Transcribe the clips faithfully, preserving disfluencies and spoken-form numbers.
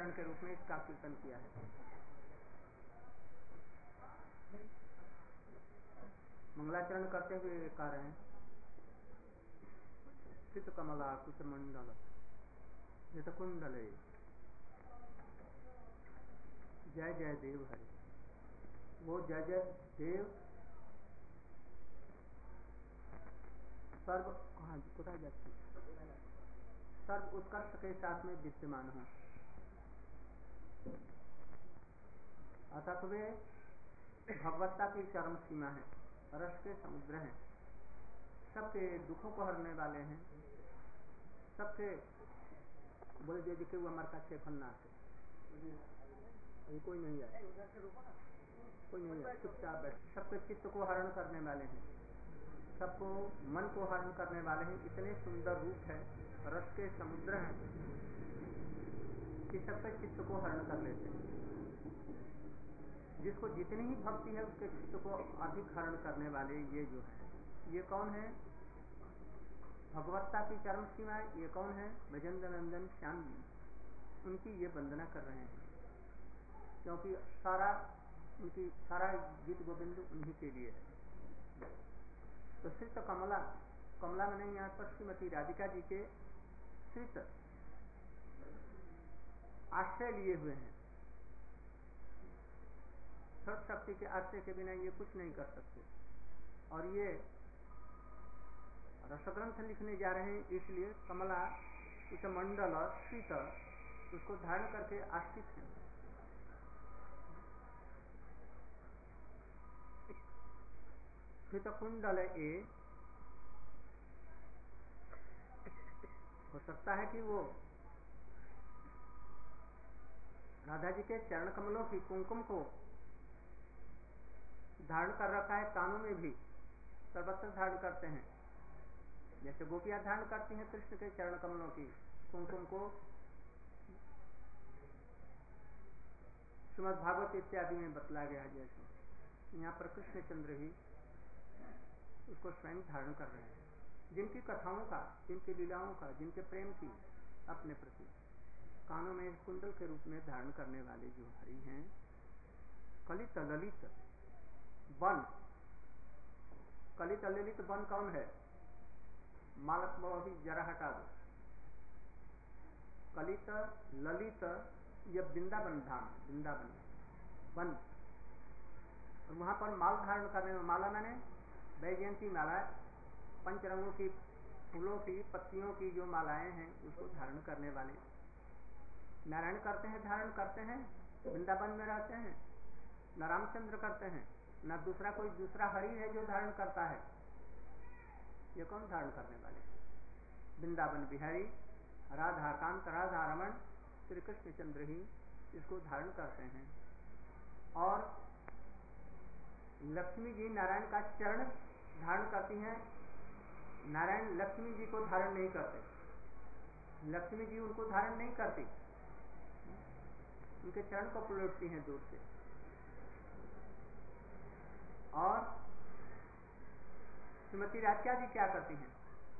मंगलाचरण के रूप में इसका कीर्तन किया है। मंगलाचरण करते हुए कह रहे हैं, चित कमला कुच मंडल जित कुंडले जय जय देव हरे। वो जय जय देव सर्व हाँ कोथा जाती सर्व उत्कर्ष के साथ में विद्यमान हो, अतः वे भगवत्ता की चरम सीमा है, रस के समुद्र हैं, सबके दुखों को हरने वाले हैं, सबके बोले जो जिके हुआ मरका छे फन्ना से कोई नहीं है, कोई नहीं है, चुपचाप बैठ, सबके चित्त को हरण करने वाले हैं, सबको मन को हरण करने वाले हैं। इतने सुंदर रूप है, रस के समुद्र हैं कि सबके चित्त को हरण कर लेते हैं। जिसको जितनी ही भक्ति है उसके चित्त को अधिक हरण करने वाले ये जो है, ये कौन है? भगवत्ता की चरम सीमा है। ये कौन है? भजन नंदन श्याम जी, उनकी ये वंदना कर रहे हैं, क्योंकि सारा उनकी सारा गीत गोविंद उन्हीं के लिए है। तो श्रीत कमला, कमला मैंने यहाँ पर श्रीमती राधिका जी के श्रीत आश्रय लिए हुए हैं। सर्व शक्ति के आश्रय के बिना ये कुछ नहीं कर सकते, और ये रसग्रंथ लिखने जा रहे हैं, इसलिए कमला उस मंडल श्रीत उसको धारण करके आश्रित हैं। श्रीत कुंडल ए, हो सकता है कि वो राधा जी के चरण कमलों की कुमकुम को धारण कर रखा है, कानों में भी सर्वत्र धारण करते हैं, जैसे गोपियां धारण करती हैं कृष्ण के चरण कमलों की कुमकुम को। श्रीमद् भागवत इत्यादि में बतला गया है, जैसे यहाँ पर कृष्ण चंद्र ही उसको स्वयं धारण कर रहे हैं। जिनकी कथाओं का, जिनकी लीलाओं का, जिनके प्रेम की अपने प्रति कानों में कुंडल के रूप में धारण करने वाले जो हरि हैं। कलित ललित वन, कलित ललित वन कौन है? मालक को अभी जरा हटा दो। कलित ललित यह वृंदावन धाम, वृंदावन वन, और वहां पर माल धारण करने में, माला मैंने वैजयंती माला, पंचरंगों की फूलों की पत्तियों की जो मालाएं हैं उसको धारण करने वाले नारायण करते हैं, धारण करते हैं, वृंदावन में रहते हैं। न रामचंद्र करते हैं, न दूसरा कोई दूसरा हरि है जो धारण करता है। ये कौन धारण करने वाले? वृंदावन बिहारी राधा कांत, राधा रमन श्री कृष्ण चंद्र ही इसको धारण करते हैं। और लक्ष्मी जी नारायण का चरण धारण करती हैं। नारायण लक्ष्मी जी को धारण नहीं करते, लक्ष्मी जी उनको धारण नहीं करती, उनके चरण को पलटती हैं दूर से। और श्रीमती राधिका जी क्या करती हैं?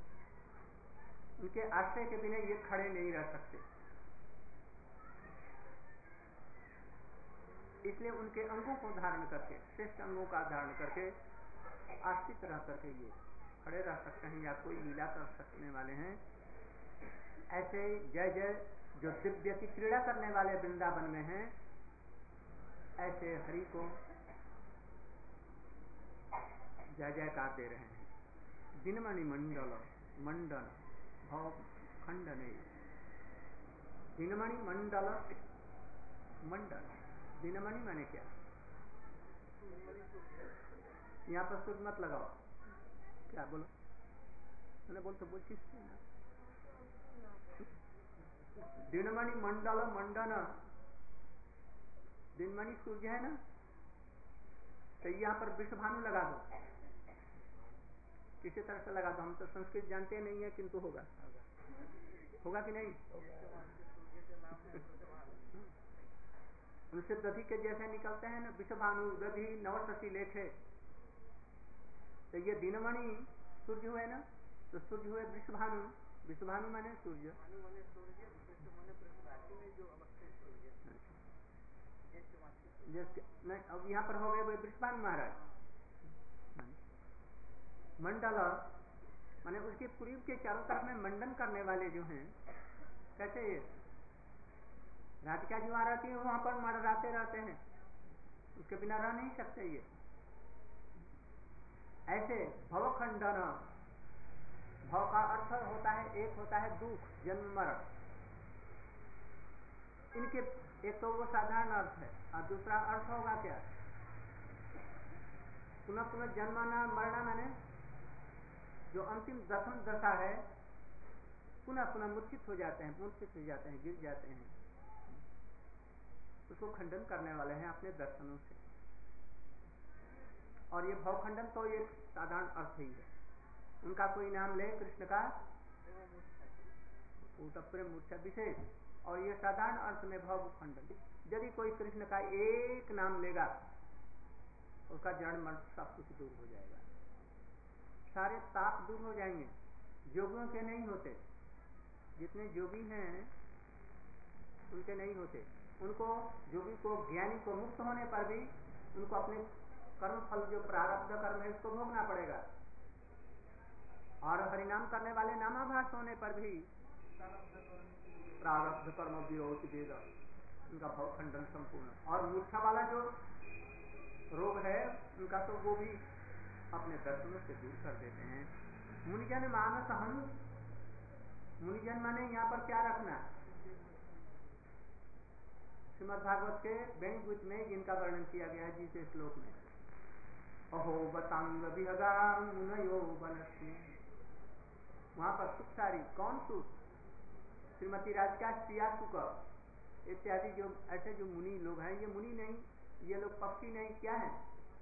उनके आश्रय के बिना ये खड़े नहीं रह सकते, इसलिए उनके अंगों को धारण करके, श्रेष्ठ अंगों का धारण करके आश्रित रह करके ये खड़े रह सकते हैं या कोई लीला कर सकने वाले हैं। ऐसे जय जय जो दिव्य की क्रीड़ा करने वाले वृंदावन में हैं, ऐसे हरि को जय जयकार दे रहे हैं। दिनमणि मंडल मंडन भव खंडने, दिनमणि मंडल मंडल, दिनमणि माने क्या? यहाँ पर सुध मत लगाओ, क्या बोलो? मैंने बोल तो बोल किस ना, दिनमणि मंडल मंडन, दिनमणि सूर्य है ना, तो यहाँ पर विश्वभानु लगा दो, किसी तरह से लगा दो। हम तो संस्कृत जानते नहीं है, किंतु होगा होगा कि नहीं? उनसे दधि के जैसे निकलते हैं ना, विश्वभानु दधि नवशशि लेखे, तो ये दिनमणि सूर्य हुए ना, तो सूर्य हुए विश्वभानु, विश्वभानु माने सूर्य, नहीं अब यहाँ पर हो गए विश्वभानु महाराज। मंडल माने उसके पूर्व के चारों तरफ में मंडन करने वाले जो हैं, कैसे ये राधिका जी वहां रहती है, वहां पर मंडराते रहते हैं, उसके बिना रह नहीं सकते ये। ऐसे भवखंडन, भव का अर्थ होता है, एक होता है दुख, जन्म मरण, इनके एक तो वो साधारण अर्थ है, और दूसरा अर्थ होगा क्या, पुनः पुनः जन्माना मरना, माने जो अंतिम दशम दशा है, पुनः पुनः मूर्छित हो जाते हैं, मूर्छित हो जाते हैं, गिर जाते हैं, उसको खंडन करने वाले हैं अपने दर्शनों से। और ये भवखंडन तो एक साधारण अर्थ ही है, उनका कोई नाम ले कृष्ण का प्रेम मूर्छा विशेष, और ये साधारण अर्थ में भवखंडन। यदि कोई कृष्ण का एक नाम लेगा, उसका जड़ मन सब कुछ दूर हो जाएगा, सारे ताप दूर हो जाएंगे। जोगियों के नहीं होते, जितने जोगी हैं उनके नहीं होते। उनको, जोगी को, ज्ञानी को मुक्त होने पर भी उनको अपने कर्म फल, जो प्रारब्ध कर्म है, उसको भोगना पड़ेगा। और हरिनाम करने वाले नामाभास होने पर भी प्रारब्ध कर्म विरोध देगा, उनका भवखंडन संपूर्ण। और मूर्छा वाला जो रोग है उनका, तो वो भी अपने दर्शनों से दूर कर देते हैं। मुनिजन मानस हम, मुनिजन माने यहाँ पर क्या रखना, श्रीमद् भागवत के वेणुगीत में जिनका वर्णन किया गया है जिस श्लोक में, अहो बतांग विहगा मुनयो बनस्मि, वहां पर सुख सारी, कौन सुख, श्रीमती राधिका, प्रिया सुख इत्यादि, जो ऐसे जो मुनि लोग हैं, ये मुनि नहीं, ये लोग पक्षी नहीं, क्या है,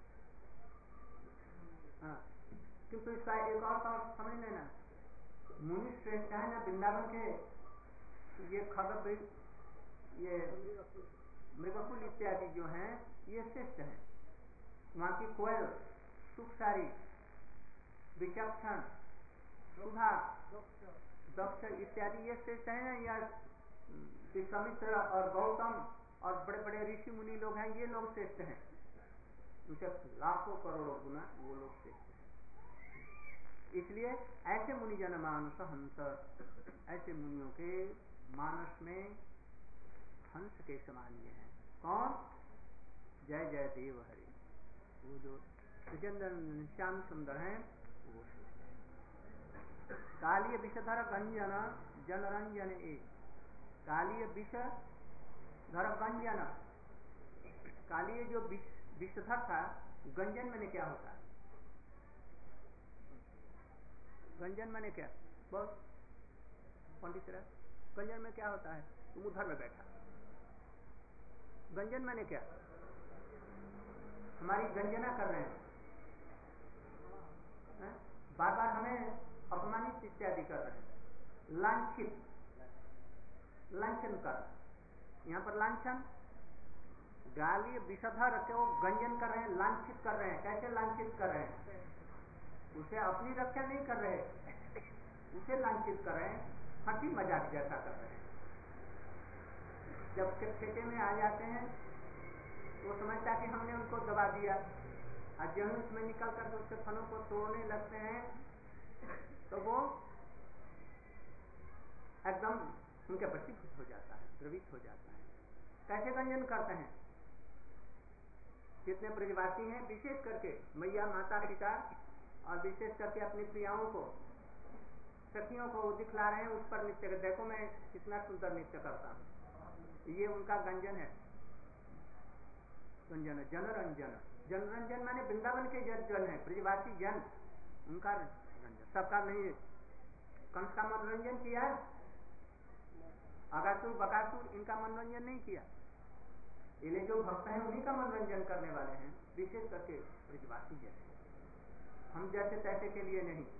हाँ, किंतु इसका एक और तो समझ लेना, मुनि श्रेष्ठ है ना वृंदावन के, ये खग, ये मृगकुल इत्यादि जो हैं ये श्रेष्ठ हैं। वहां की कोयल, सुखसारी, विचक्षण, सुधा, दक्ष इत्यादि ये श्रेष्ठ हैं, या विश्वामित्र और गौतम और बड़े बड़े ऋषि मुनि लोग हैं, ये लोग श्रेष्ठ हैं, उनसे लाखों करोड़ों गुना वो लोग श्रेष्ठ हैं। इसलिए ऐसे मुनिजन मानस हंस, ऐसे मुनियों के मानस में हंस के समान ये हैं। कौन, जय जय देव हरि, वो जो सुचंदन श्याम सुंदर हैं वो श्रेष्ठ हैं। कालीय विषधर गंजन जनरंजन एक, कालीय विषधर गंजन, कालीय जो विषधर था, गंजन मैंने क्या होता है, गंजन मैंने क्या, बहुत पंडित रहा, गंजन में क्या होता है, तुम उधर में बैठा, गंजन मैंने क्या, हमारी गंजना कर रहे हैं, है? बार बार हमें अपमानित इत्यादि कर रहे हैं, लांछित, लांछन कर, यहाँ पर लांछन, गाली विषधर के वो गंजन कर रहे हैं, लांछित कर रहे हैं। कैसे लांछित कर रहे हैं, उसे अपनी रक्षा नहीं कर रहे, उसे लांछित कर रहे हैं, हंसी मजाक जैसा कर रहे हैं। जब खेते में आ जाते हैं तो समझता कि हमने उनको दबा दिया, और जब उसमें निकल कर उसके फलों को तोड़ने लगते हैं तो वो एकदम उनके वशीभूत हो जाता है, द्रवित हो जाता है। कैसे गंजन करते हैं, जितने ब्रजवासी हैं, विशेष करके मैया, माता पिता, और विशेष करके अपनी प्रियाओं को, सखियों को दिखला रहे हैं, उस पर नृत्य कर, देखो मैं कितना सुंदर नृत्य करता हूँ, ये उनका गंजन है। गंजन, जनरंजन, जनरंजन माने वृंदावन के जन है, ब्रजवासी जन, उनका रंजन, सबका नहीं। कंस का मनोरंजन किया, अगासुर बकासुर इनका मनोरंजन नहीं किया, इन्हें जो भक्त हैं उन्हीं का मनोरंजन करने वाले हैं, विशेष करके ब्रजवासी जन, हम जैसे तैसे के लिए नहीं।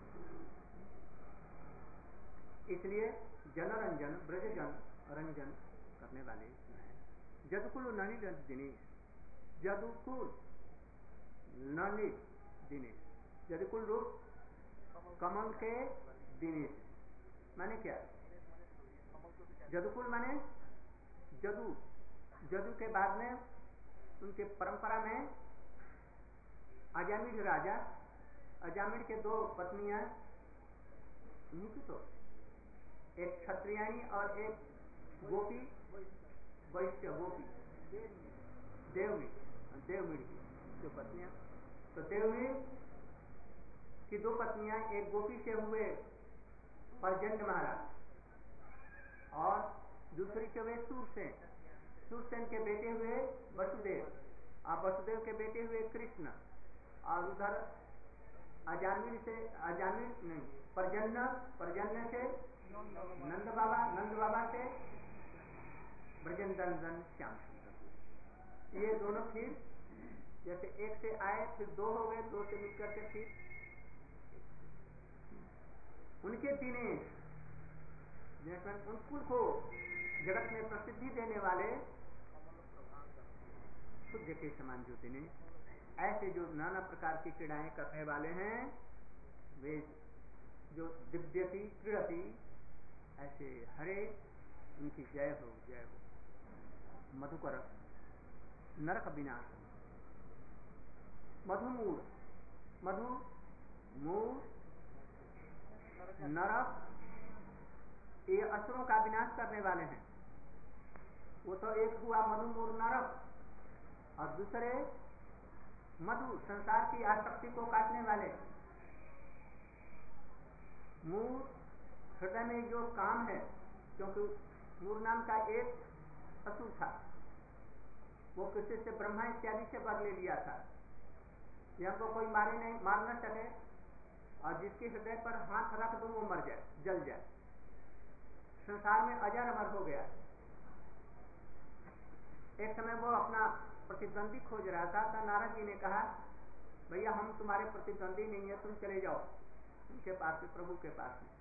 इसलिए जनरंजन, ब्रजजन रंजन करने वाले हैं। जदकुल नलिन दिनेश, जदुकुल नलिन दिनेश, जदकुल रूप कमल के दिनेश, माने क्या? जदुकुल माने जदू, जदू के बाद में उनके परंपरा में अजामिल राजा, अजामिल के दो पत्नियां, नहीं तो एक क्षत्रियाणी और एक गोपी, वैश्य गोपी, देवमी, देवमीर की दो पत्नियां। तो देवमीर की दो पत्नियां, एक गोपी से हुए पर्जन्य महाराज और दूसरी से हुए सूरसेन, सूरसेन के बेटे हुए वसुदेव, और वसुदेव के बेटे हुए कृष्ण, और उधर अजामिल से, अजामिल नहीं, पर्जन्य, पर्जन्य से नंद बाबा, नंद बाबा से ब्रजनंदन श्याम सुंदर। ये दोनों फिर जैसे एक से आए फिर दो हो गए, दो से मिलकर के फिर उनके दिनेश, उन को जगत में प्रसिद्धि देने वाले सूर्य के समान जो दिनेश, ऐसे जो नाना प्रकार की क्रीड़ाएं करने वाले हैं, वे जो दिव्यति क्रीड़ति, ऐसे हरे उनकी जय हो, जय हो। मधुकर नरक विनाश, मधुमूर, मधु मूर नरक, ये असुरों का विनाश करने वाले हैं। वो तो एक हुआ मधुमूर नरक, और दूसरे मधु संसार की आसक्ति को काटने वाले। मूर हृदय में जो काम है, क्योंकि मूर नाम का एक असुर था, वो किसी से ब्रह्मा इत्यादि से वर ले लिया था, यह को कोई मारे नहीं, मार न सके, और जिसके हृदय पर हाथ रख दूं वो मर जाए, जल जाए, संसार में अजर अमर हो गया। एक समय वो अपना प्रतिद्वंदी खोज रहा था, तो नारद जी ने कहा, भैया हम तुम्हारे प्रतिद्वंदी नहीं है, तुम चले जाओ उनके पास में, प्रभु के पास में।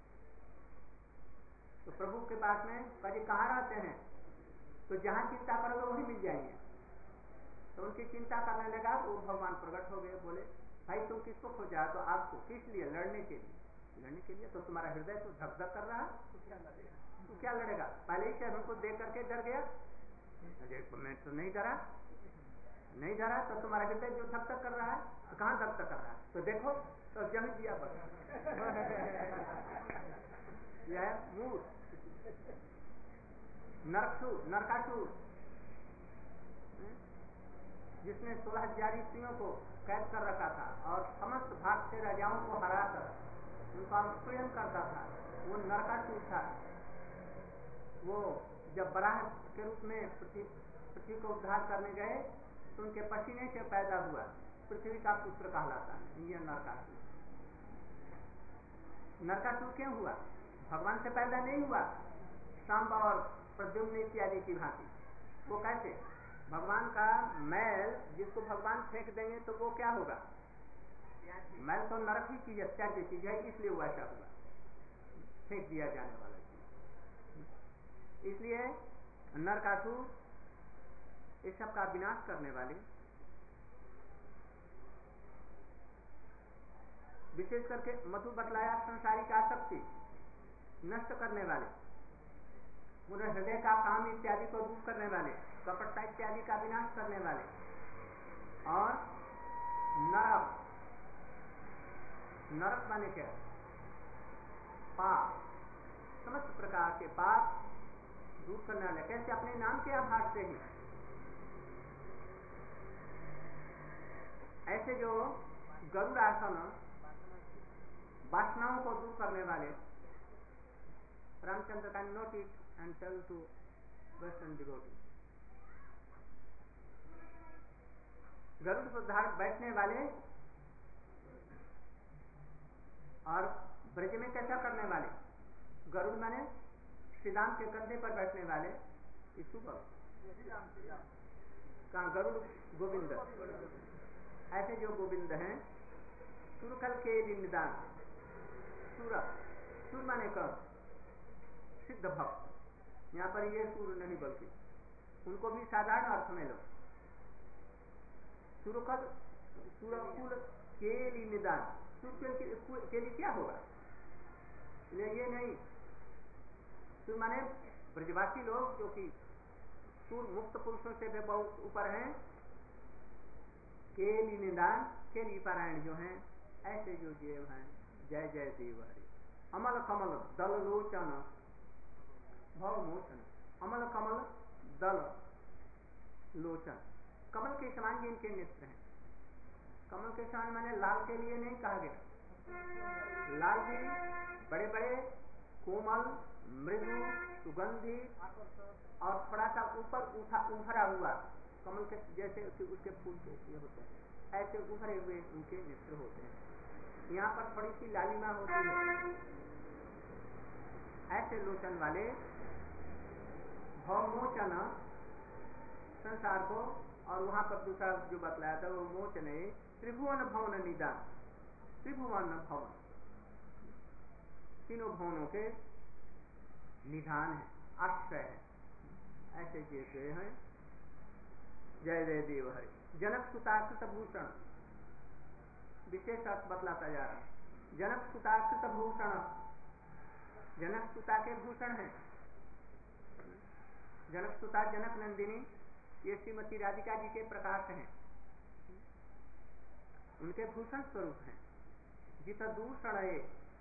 तो प्रभु के पास में कभी कहाँ रहते हैं? तो जहां चिंता करोगे वहीं मिल जाएंगे। तो उनकी चिंता करने लगा, वो भगवान प्रकट हो गए, बोले भाई तुम किसको खोजा? तो आपको। किस लिए? लड़ने के लिए। लड़ने के लिए? तो तुम्हारा हृदय तो धक धक कर रहा है, तो क्या लड़ेगा? पहले ही से हमको देख करके डर गया। मैं तो नहीं डरा, नहीं डरा, तो तुम्हारा हृदय जो धक धक कर रहा है, तो कहाँ धक धक कर रहा है? तो देखो, तो जमी दिया बस। यह मूर नरकासुर, नरकासुर जिसने सोलह हजार स्त्रियों को कैद कर रखा था और समस्त भाग से राजाओं को हराकर उनका उत्पीड़न करता था, वो नरकासुर था। वो जब बराह के रूप में पृथ्वी पृथ्वी को उद्धार करने गए, तो उनके पसीने से पैदा हुआ, पृथ्वी का पुत्र कहलाता है ये नरकासुर। नरकासुर क्यों हुआ? भगवान से पैदा नहीं हुआ, सांब और प्रद्युम्न इत्यादि की भांति। वो कैसे? भगवान का मैल जिसको भगवान फेंक देंगे तो वो क्या होगा? मैल तो नरक ही चीज है, त्याज्य चीज है, इसलिए वो ऐसा हुआ, फेंक दिया जाने वाला चीज। इसलिए नरकासुर इस सब का विनाश करने वाले, विशेष करके मधु बतलाया संसारिक आसक्ति नष्ट करने वाले, पूरे हृदय का काम इत्यादि को दूर करने वाले, कपटता इत्यादि का विनाश करने वाले, और नरक, नरक माने क्या? पाप, समस्त प्रकार के पाप दूर करने वाले। कैसे? अपने नाम के आभास से ही। ऐसे जो गरुड़ आसन वासनाओं को दूर करने वाले, रामचंद्र का note it and tell to western devotee. Garuda पर धारण बैठने वाले और ब्रज में कैसा करने वाले? गरुड़ माने श्रीराम के कंधे पर बैठने वाले, कहाँ? गरुड़ गोविंद। ऐसे जो गोविंद हैं, सुरकल के निदान, सूरक, सुर माने कौन? सिद्ध भक्त। यहाँ पर ये सुर नहीं, बल्कि उनको भी साधारण अर्थ में लो। सुरकल, सुरकुल के निदान, सुर के लिए क्या होगा? इसलिए ये नहीं, सुर माने ब्रजवासी लोग जो कि सुर मुक्त पुरुषों से भी बहुत ऊपर हैं, केली निदान केली पारायण जो हैं, ऐसे जो जीव हैं, जय जय देव हरि। अमल कमल दल लोचन भव मोचन, अमल कमल दल लोचन, कमल के समान जिनके नेत्र हैं। कमल के समान मैंने लाल के लिए नहीं कहा गया, लाल भी बड़े बड़े कोमल मृदु सुगंधी और थोड़ा सा ऊपर उठा उभरा हुआ कमल के जैसे उसके फूल के ये होते हैं, ऐसे उभरे हुए उनके नेत्र होते हैं। यहाँ पर थोड़ी सी लालिमा होती है। ऐसे लोचन वाले भवमोचन संसार को, और वहां पर दूसरा जो बतलाया था वो मोचन है त्रिभुवन भवन निदान, त्रिभुवन भवन तीनों भवनों के निधान है, आश्रय है, ऐसे जैसे हैं। जय जय देव हरि। जनक सुताकृत भूषण, विशेष अर्थ बतलाता जा रहा है। जनक सुताकृत भूषण, जनक सुता के भूषण है। जनक सुता जनक नंदिनी ये श्रीमती राधिका जी के प्रकाश हैं, उनके भूषण स्वरूप हैं। जित दूषण है,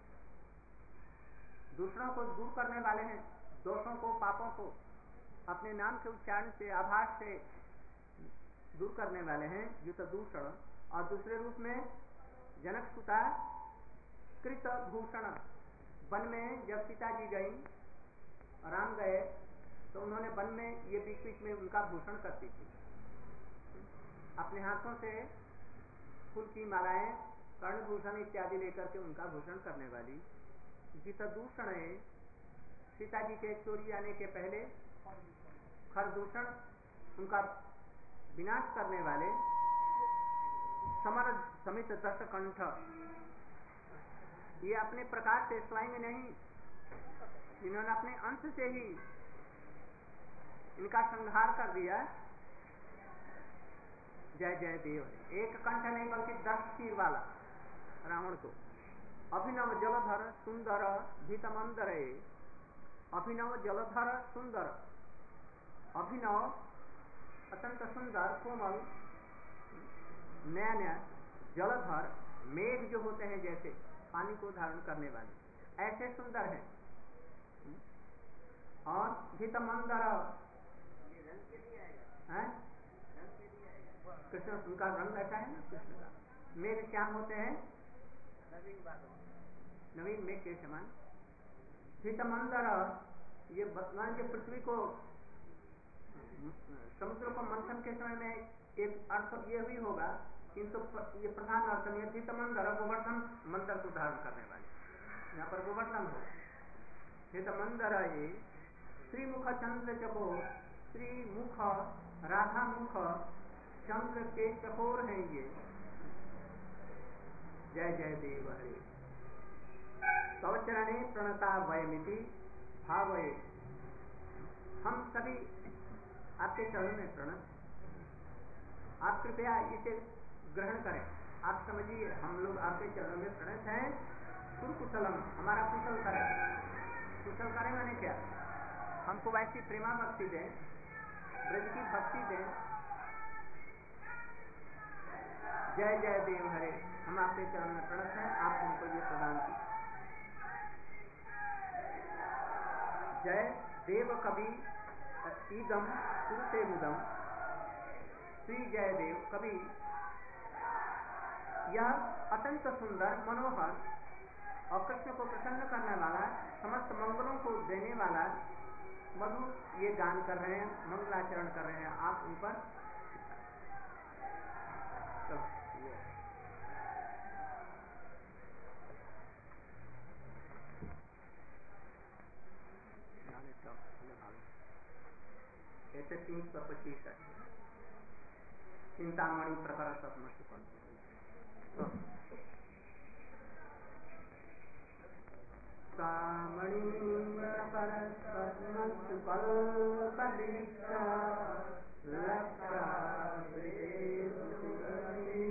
दूसरों को दूर करने वाले हैं, दोषों को पापों को अपने नाम के उच्चारण से आभास से दूर करने वाले हैं, जित दूषण। और दूसरे रूप में जनक सुता कृत भूषण, वन में जब सीता जी गई, राम गए, तो उन्होंने वन में ये बीच बीच में उनका भूषण करती थी, अपने हाथों से फूल की मालाएं कर्णभूषण इत्यादि लेकर के उनका भूषण करने वाली। जित दूषण है, सीता जी के चोरी आने के पहले खरदूषण उनका विनाश करने वाले। समर समित दस कंठ, ये अपने प्रकाश से स्वयं नहीं, इन्होंने अपने अंश से ही इनका संहार कर दिया। जय जय देव। एक कंठ नहीं बल्कि दस तीर वाला रावण को। अभिनव जलधर सुंदर भीतमंदर, अभिनव जलधर सुंदर, अभिनव अत्यंत सुंदर कोमल नया नया, जलधर मेघ जो होते हैं जैसे पानी को धारण करने वाले, ऐसे सुंदर हैं। और भीतमंदर, कृष्ण उनका रंग ऐसा है ना, कृष्ण का मेघ श्याम होते हैं, नवीन मेघ के समान। भीतमंदर, ये भगवान के पृथ्वी को समुद्र को मंथन के समय में एक अर्थ ये भी होगा, किंतु ये प्रधान अर्थ में भीतमंदर गोवर्धन मंत्र को धारण करने वाले, यहाँ पर गोवर्धन हो। भीतमंदर ये श्रीमुख चंद्र चको, श्रीमुख राधा मुख चंद्र के चकोर हैं ये। जय जय देव हरे। तव चरणे प्रणता वयमिति भावये, हम सभी आपके चरण में प्रणत, आप कृपया इसे ग्रहण करें। आप समझिए हम लोग आपके चरणों में प्रणत हैं। कुशलम, हमारा कुशल करें। कुशल करें माने क्या, हमको वैसी प्रेमा भक्ति दें, ब्रज की भक्ति दें। जय जय देव हरे, हम आपके चरण में प्रणत हैं, आप हमको ये प्रदान की। जय देव कवि ईदम सुरते मुदम, श्री जय देव कवि, यह अत्यंत सुंदर मनोहर और कृष्ण को प्रसन्न करने वाला, समस्त मंगलों को देने वाला मधुर ये गान कर रहे हैं, मंगलाचरण कर रहे हैं आप उन पर। ऐसे तीन सौ पच्चीस है चिंतामणि प्रकार सपन कामणि प्रकार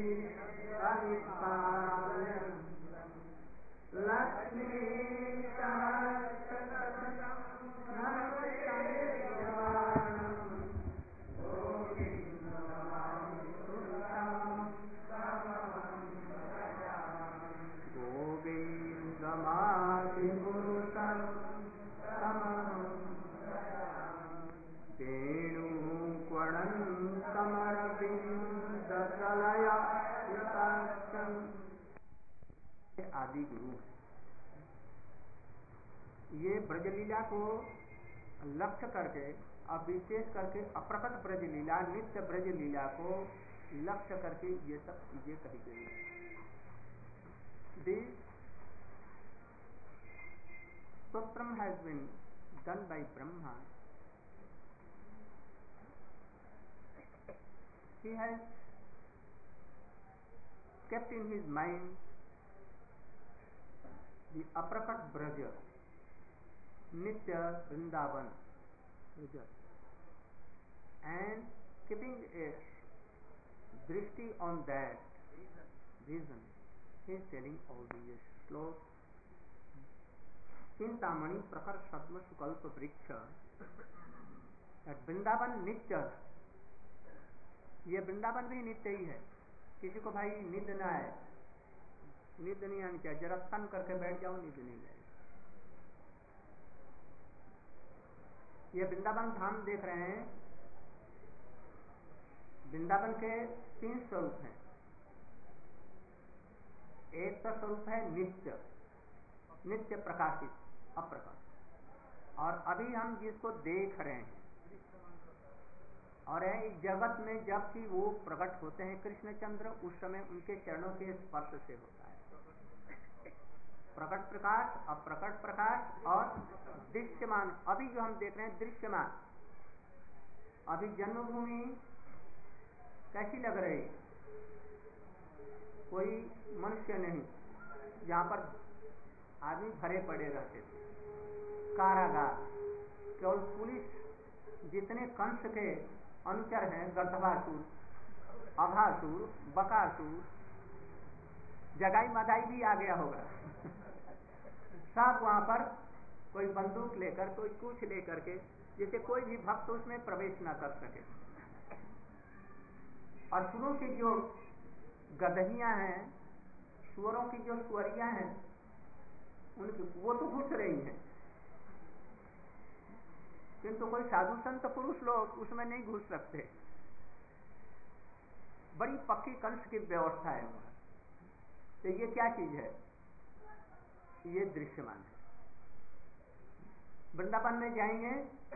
लक्ष्मी चरण कमर बिंद चलया आदि गुरु। ये ब्रजलीला को लक्ष्य करके और विशेष करके अप्रकट ब्रजलीला, नित्य ब्रजलीला को लक्ष्य करके ये सब चीजें कही गई है। This stotram has been done by Brahma. He has kept in his mind the aprakat braja, Nitya Vrindavan braja, and keeping a drishti on that vision, he is telling all these slows. Chintamani prakar sadma sukalpa vriksha, that Vrindavan Nitya, ये वृंदावन भी नित्य ही है। किसी को भाई नींद ना आए, नींद नहीं आनी चाहिए, जरा तन करके बैठ जाओ, नींद नहीं आए। ये वृंदावन धाम देख रहे हैं, वृंदावन के तीन स्वरूप हैं। एक तो स्वरूप है नित्य, नित्य प्रकाशित, अप्रकाश। और अभी हम जिसको देख रहे हैं, और है इस जगत में जब कि वो प्रकट होते हैं कृष्णचंद्र, उस समय उनके चरणों के स्पर्श से होता है प्रकट प्रकाश, अप्रकट प्रकाश और दृश्यमान। अभी जो हम देख रहे हैं दृश्यमान, अभी जन्मभूमि कैसी लग रही? कोई मनुष्य नहीं, जहां पर आदमी भरे पड़े रहते थे, कारागार, केवल पुलिस, जितने कंस के अनुचर हैं, गंधर्वासुर, अघासुर, बकासुर, जगाई मदाई भी आ गया होगा सब वहां पर कोई बंदूक लेकर, कोई कुछ लेकर के, जिससे कोई भी भक्त उसमें प्रवेश न कर सके। और सुरों की जो गदहियां हैं, सुअरों की जो सुअरियां हैं, उनकी वो तो घुस रही हैं, किंतु कोई साधु संत पुरुष लोग उसमें नहीं घुस सकते। बड़ी पक्की कंस की व्यवस्था है वहां। तो ये क्या चीज है? ये दृश्यमान है। वृंदावन में जाएंगे,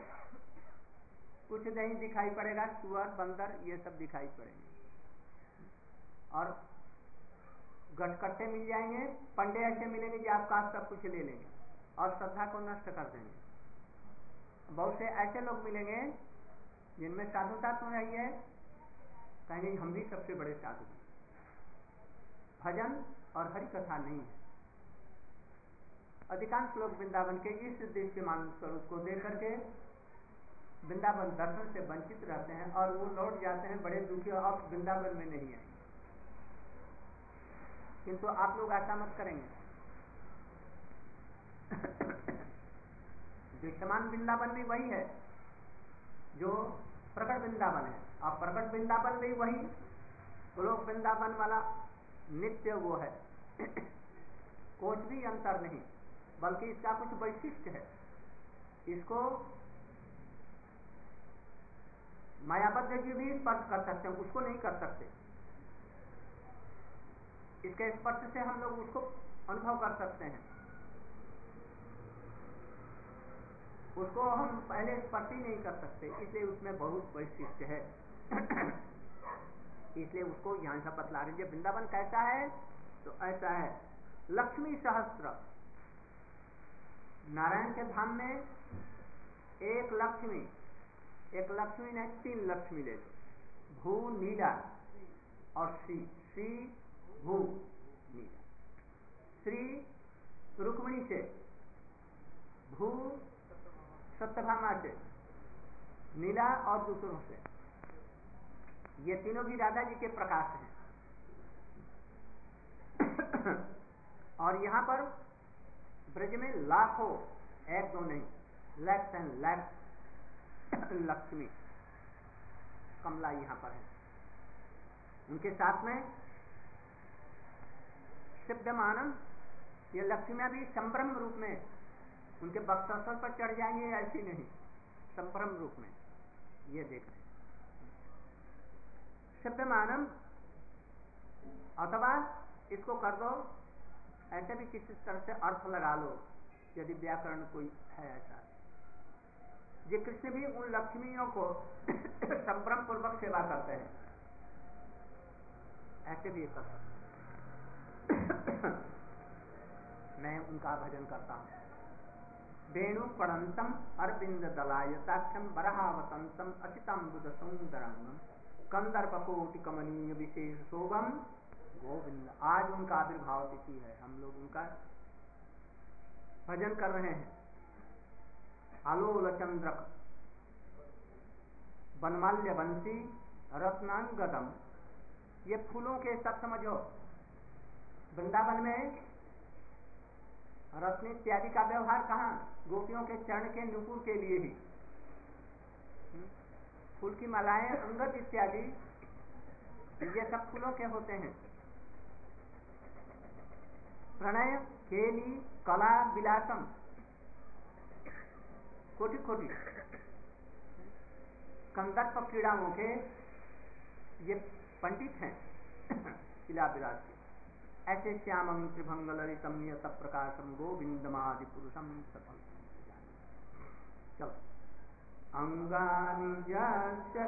कुछ नहीं दिखाई पड़ेगा, सुअर, बंदर, ये सब दिखाई पड़ेंगे। और गटकट्टे मिल जाएंगे, पंडे ऐसे मिलेंगे जो आपका सब कुछ ले लेंगे और श्रद्धा को नष्ट कर देंगे। बहुत से ऐसे लोग मिलेंगे जिनमें साधुता तो नहीं है, कहेंगे हम भी सबसे बड़े साधु हैं। भजन और हरि कथा नहीं है। अधिकांश लोग वृंदावन के इस दृश्यमान स्वरूप को देख करके वृंदावन दर्शन से वंचित रहते हैं और वो लौट जाते हैं बड़े दुखी, अब वृंदावन में नहीं आए। किंतु आप लोग ऐसा मत करेंगे। दृश्यमान वृंदावन भी वही है जो प्रकट वृंदावन है, और प्रकट वृंदावन भी वही गोलोक वृंदावन वाला नित्य वो है। कुछ भी अंतर नहीं, बल्कि इसका कुछ वैशिष्ट है। इसको मायाबद्ध जी भी स्पर्श कर सकते हैं, उसको नहीं कर सकते। इसके स्पर्श से हम लोग उसको अनुभव कर सकते हैं, उसको हम पहले स्पर्श ही नहीं कर सकते, इसलिए उसमें बहुत वैशिष्ट है। इसलिए उसको यहां से बतला रही है। वृंदावन कैसा है? तो ऐसा है, लक्ष्मी सहस्त्र। नारायण के धाम में एक लक्ष्मी, एक लक्ष्मी ने तीन लक्ष्मी ले लो, भू नीला और श्री, श्री भू नीला। श्री रुक्मिणी से, भू सत्यभामा से, नीला और दूसरों से। ये तीनों भी राधा जी के प्रकाश हैं। और यहाँ पर ब्रज में लाखों, एक दो नहीं, लैक्स एंड लैक्स लक्ष्मी कमला यहाँ पर है। उनके साथ में सिद्धमानम, ये लक्ष्मियां भी संभ्रम रूप में उनके बक्सर पर चढ़ जाएंगे, ऐसी नहीं, संभ्रम रूप में। ये देख रहे शब्दमानम, अथवा इसको कर दो ऐसे भी किसी तरह से अर्थ लगा लो यदि व्याकरण कोई है ऐसा। ये कृष्ण भी उन लक्ष्मियों को संभ्रम पूर्वक सेवा करते हैं, ऐसे भी कर सकते। मैं उनका भजन करता हूँ। वेणु पड़ंतम अरविंद दलायताक्षम बरहावतंतम अचिताम्बुद सौंदरंगम कंदर्प कोटि कमनीय विशेष शोभम गोविंद। आज उनका आविर्भाव तिथि है, हम लोग उनका भजन कर रहे हैं। आलोल चंद्रक वनमाल्य बंसी रत्नांगदम, ये फूलों के सब समझो। वृंदावन में रत्न इत्यादि का व्यवहार कहाँ? गोपियों के चरण के नुपुर के लिए ही। फूल की मालाएं, अंगद इत्यादि ये सब फूलों के होते हैं। प्रणय खेली कला विलासम, कोटि कोटि कंदर्प क्रीड़ाओं के ये पंडित हैं किला विलास के। ऐसे श्यामं त्रिभंग ललितम नियत प्रकाशम गोविंदमादि पुरुषम सफल। चलो अंगानि यस्य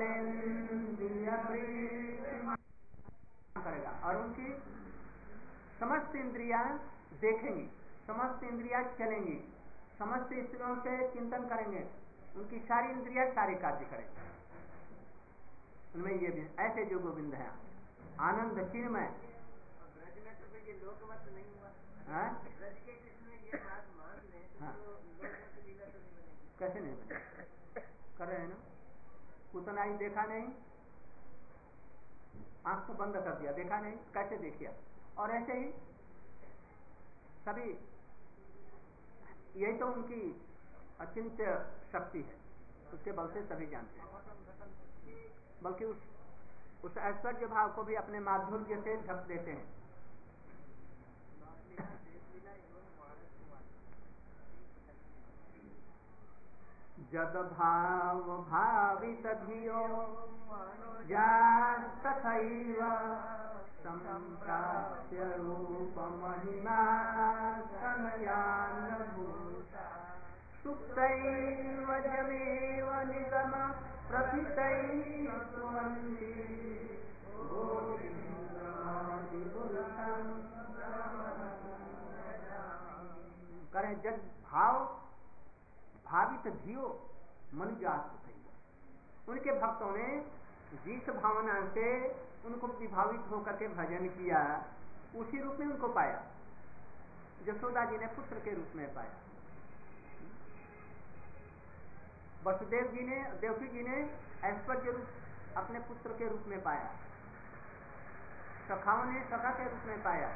सकलेन्द्रियप्रीतिम करेगा, और उनकी समस्त इंद्रियां देखेंगी, समस्त इंद्रियां चलेंगी, समस्त स्त्रियों से चिंतन करेंगे, उनकी सारी इंद्रियां सारे कार्य करेंगे। उनमें ये भी ऐसे जो गोविंद है आनंद चिन्मय। ब्रज में तो ये लोकवत नहीं हुआ, ब्रज के कृष्ण में ये बात मान ले तो लोकवत लीला तो नहीं बनेगी। कैसे नहीं बनेगी? कर रहे हैं ना, उतना ही देखा नहीं, आंख तो बंद कर दिया, देखा नहीं, कैसे देखिए? और ऐसे ही सभी, यही तो उनकी अचिंत्य शक्ति है, उसके बल से सभी जानते हैं। बल्कि उस उस ऐश्वर्य भाव को भी अपने माधुर्य से ढक देते हैं। जद भाव भावित धियो तथैव संप्राप्य रूप महिमा तनयानुभूता सुप्तैव जमेव निगम प्रथितैः सुवन्ति गोविन्दमादिपुरुषं करें। जब भाव भावित धियो मनुजात थे, उनके भक्तों ने जिस भावना से उनको विभावित होकर के भजन किया, उसी रूप में उनको पाया। यशोदा जी ने पुत्र के रूप में पाया, वसुदेव जी ने, देवकी जी ने ऐश्वर्य रूप अपने पुत्र के रूप में पाया, सखाओं ने सखा के रूप में पाया,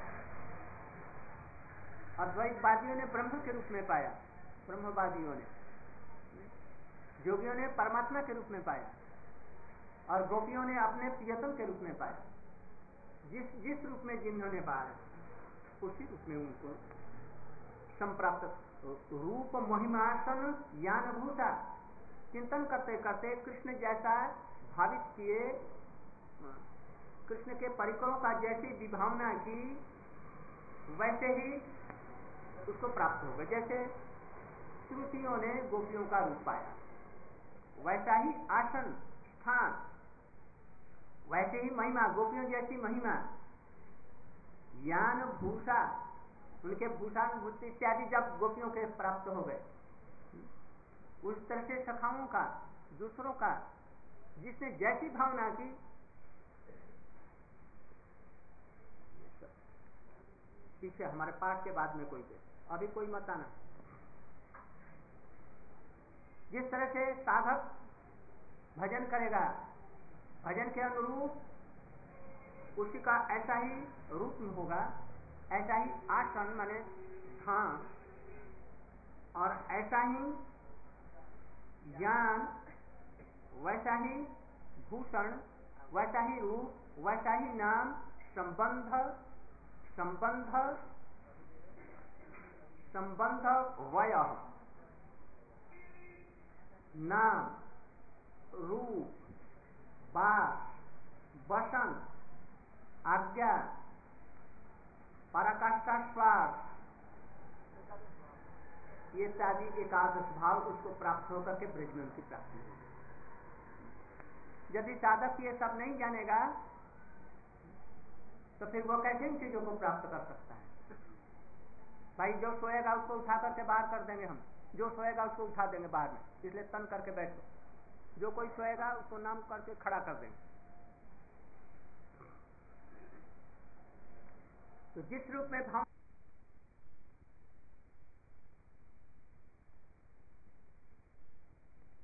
अद्वैतवादियों ने ब्रह्म के रूप में पाया, ब्रह्मवादियों ने, जोगियों ने परमात्मा के रूप में पाया, और गोपियों ने अपने प्रियतम के रूप में पाया। जिस जिस रूप में जिन्होंने पाया उसी रूप में उनको संप्राप्त रूप महिमासन ज्ञानभूता। चिंतन करते करते कृष्ण जैसा भावित किए, कृष्ण के परिकरों का जैसी विभावना की, वैसे ही उसको प्राप्त होगा। जैसे श्रुतियों ने गोपियों का रूप पाया, वैसा ही आसन स्थान, वैसे ही महिमा, गोपियों जैसी महिमा, ज्ञान भूषा, उनके भूषानुभूति इत्यादि जब गोपियों के प्राप्त हो गए, उस तरह से सखाओं का, दूसरों का, जिसने जैसी भावना की, पीछे हमारे पाठ के बाद में कोई दे, अभी कोई मत आना। जिस तरह से साधक भजन करेगा, भजन के अनुरूप उसी का ऐसा ही रूप होगा, ऐसा ही आसन माने स्थान, और ऐसा ही ज्ञान, वैसा ही भूषण, वैसा ही रूप, वैसा ही नाम, संबंध संबंध संबंध वय, नाम, रूप, बात, वसन, आज्ञा, पराकाष्ठा, श्वास, ये इत्यादि एकादश भाव उसको प्राप्त होकर के ब्रज में उनकी प्राप्ति होगी। यदि साधक ये सब नहीं जानेगा तो फिर वो कैसे इन चीजों को प्राप्त कर सकता है? भाई जो सोएगा उसको उठा करके बाहर कर देंगे हम, जो सोएगा उसको उठा देंगे बाहर में, इसलिए तन करके बैठो। जो कोई सोएगा उसको नाम करके खड़ा कर देंगे। तो जिस रूप में भाव